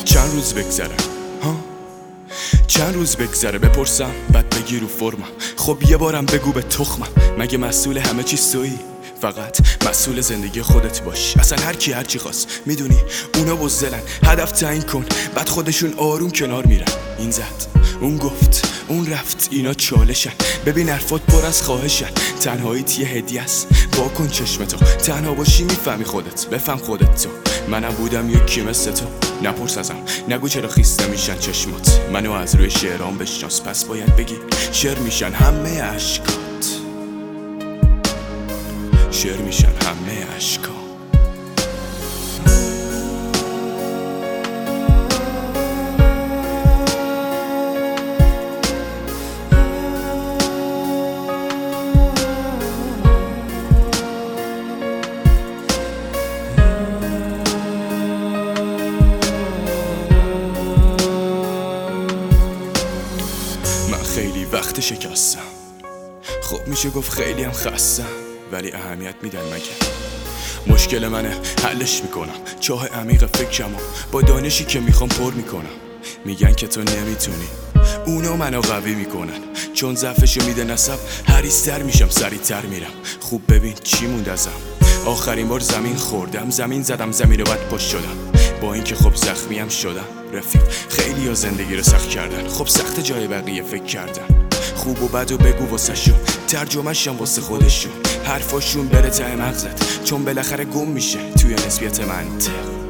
چند روز بگذره چند روز بگذره بپرسم بعد بگی رو فرمم. خب یه بارم بگو به تخمم، مگه مسئول همه چیز تویی؟ فقط مسئول زندگی خودت باش. اصلا هر کی هر چی خواست، میدونی اونا بزدلن، هدف تعیین کن بعد خودشون آروم کنار میرن. این زد اون گفت اون رفت، اینا چالشن. ببین حرفات پر از خواهشن، تنهاییت یه هدیه است. وا کن چشمتو، تنها باشی میفهمی خودت. بفهم خودت تو، منم بودم یکی مثل تو. نپرس ازم، نگو چرا خیس نمیشن چشمات. منو از روی شعرام بشناس، پس باید بگی شعر میشن همه عشقات، شعر میشن همه عشقات. خیلی وقت شکستم، خب میشه گفت خیلی هم خستم، ولی اهمیت میدن مگه؟ مشکل منه حلش میکنم، چاه عمیق فکرمو با دانشی که میخوام پر میکنم. میگن که تو نمیتونی، اونا منو قوی میکنن، چون ضعفشو میده نسب حریص‌تر میشم، سریع‌تر میرم. خوب ببین چی موند ازم، آخرین بار زمین خوردم، زمین زدم، زمین رو بعد پشت شدم. با اینکه خب زخمیم شدم رفیق، خیلی ها زندگی رو سخت کردن، خب سخت جای بقیه فکر کردن. خوب و بد و بگو واسه شون، ترجمه‌شم واسه خودشون، حرفاشون بره ته مغزت، چون بالاخره گم میشه توی نسبیت منطق.